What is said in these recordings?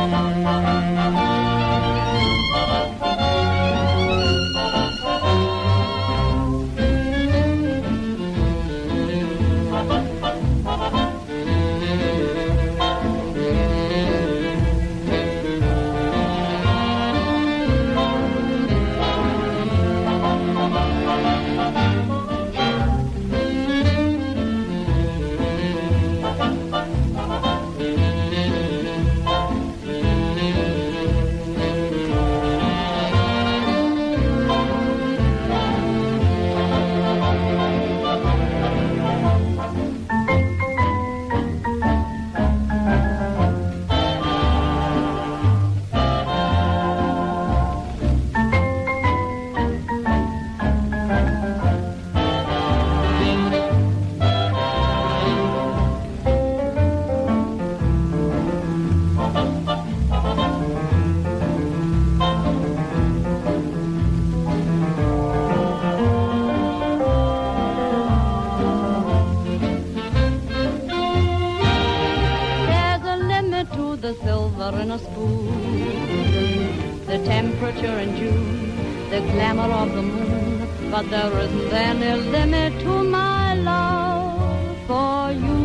The silver in a spoon, the temperature in June, the glamour of the moon, but there isn't any limit to my love for you.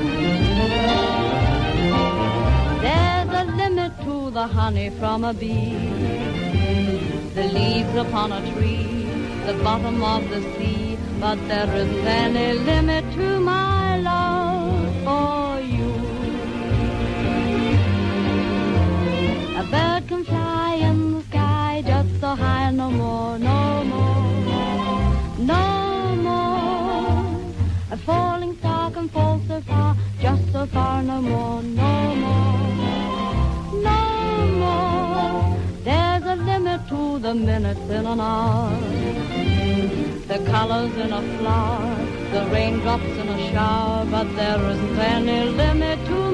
There's a limit to the honey from a bee, the leaves upon a tree, the bottom of the sea, but there isn't any limit to my love for you. A bird can fly in the sky just so high, no more, no more, no more. A falling star can fall so far, just so far, no more, no more, no more. There's a limit to the minutes in an hour, the colors in a flower, the raindrops in a shower, but there isn't any limit to